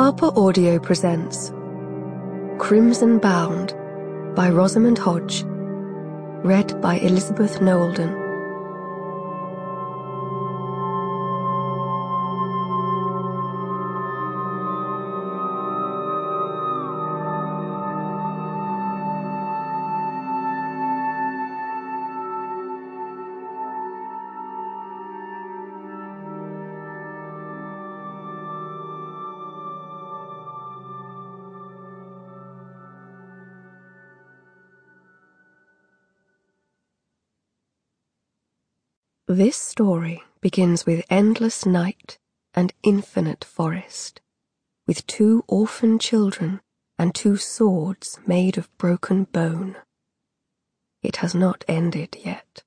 Harper Audio presents Crimson Bound by Rosamund Hodge, read by Elizabeth Noelden. This story begins with endless night and infinite forest, with 2 orphan children and 2 swords made of broken bone. It has not ended yet.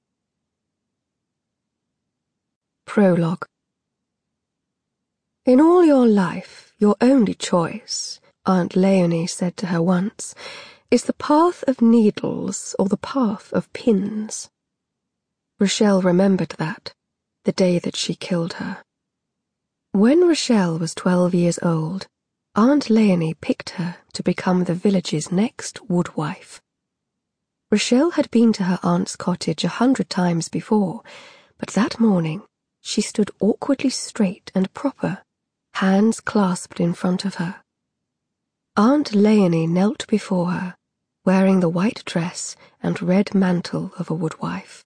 Prologue. In all your life, your only choice, Aunt Leonie said to her once, is the path of needles or the path of pins. Rochelle remembered that, the day that she killed her. When Rochelle was 12 years old, Aunt Leonie picked her to become the village's next woodwife. Rochelle had been to her aunt's cottage 100 times before, but that morning she stood awkwardly straight and proper, hands clasped in front of her. Aunt Leonie knelt before her, wearing the white dress and red mantle of a woodwife.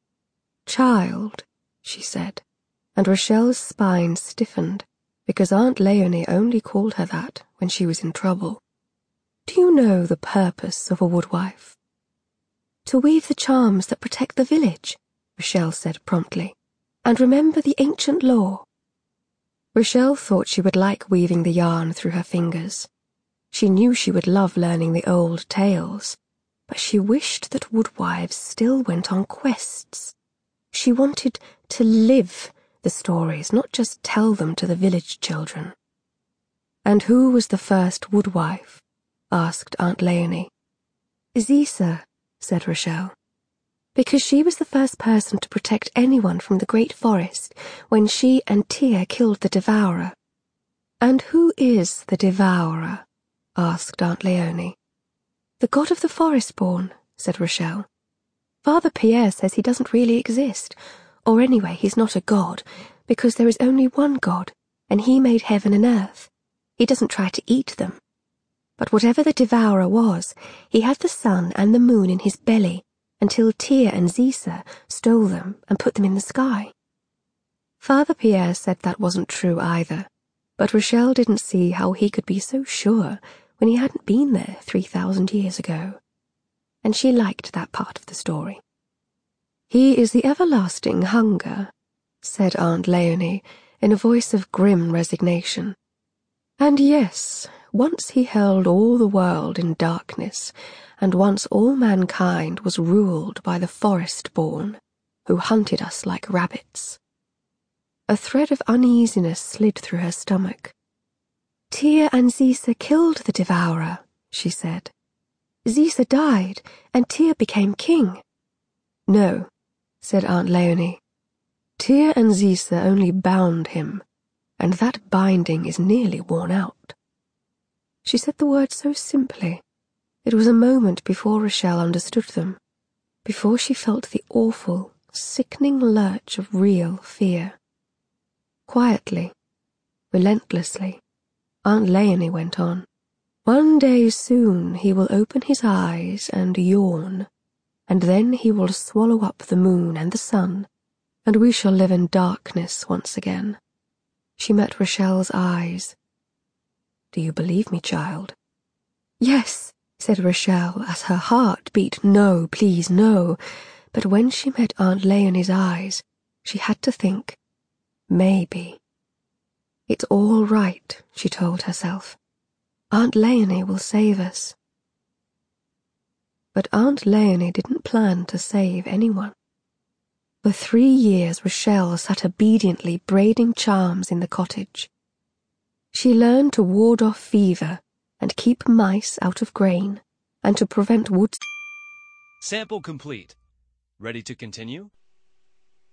"Child," she said, and Rochelle's spine stiffened because Aunt Leonie only called her that when she was in trouble. "Do you know the purpose of a woodwife?" "To weave the charms that protect the village," Rochelle said promptly, "and remember the ancient law." Rochelle thought she would like weaving the yarn through her fingers. She knew she would love learning the old tales, but she wished that woodwives still went on quests. She wanted to live the stories, not just tell them to the village children. "And who was the first woodwife?" asked Aunt Leonie. "Zisa," said Rochelle, "because she was the first person to protect anyone from the great forest when she and Tyr killed the Devourer." "And who is the Devourer?" asked Aunt Leonie. "The god of the forest-born," said Rochelle. "Father Pierre says he doesn't really exist, or anyway he's not a god, because there is only one God, and he made heaven and earth. He doesn't try to eat them. But whatever the Devourer was, he had the sun and the moon in his belly until Tyr and Zisa stole them and put them in the sky." Father Pierre said that wasn't true either, but Rochelle didn't see how he could be so sure when he hadn't been there 3,000 years ago. And she liked that part of the story. "He is the everlasting hunger," said Aunt Leonie in a voice of grim resignation. "And yes, once he held all the world in darkness, and once all mankind was ruled by the forest-born, who hunted us like rabbits." A thread of uneasiness slid through her stomach. "Tyr and Zisa killed the Devourer," she said. "Zisa died, and Tyr became king." "No," said Aunt Leonie. "Tyr and Zisa only bound him, and that binding is nearly worn out." She said the words so simply. It was a moment before Rochelle understood them, before she felt the awful, sickening lurch of real fear. Quietly, relentlessly, Aunt Leonie went on. "One day soon he will open his eyes and yawn, and then he will swallow up the moon and the sun, and we shall live in darkness once again." She met Rochelle's eyes. "Do you believe me, child?" "Yes," said Rochelle as her heart beat no, please, no. But when she met Aunt Leonie's eyes, she had to think, maybe. "It's all right," she told herself. "Aunt Leonie will save us." But Aunt Leonie didn't plan to save anyone. For 3 years Rochelle sat obediently braiding charms in the cottage. She learned to ward off fever and keep mice out of grain and to prevent wood. Sample complete. Ready to continue?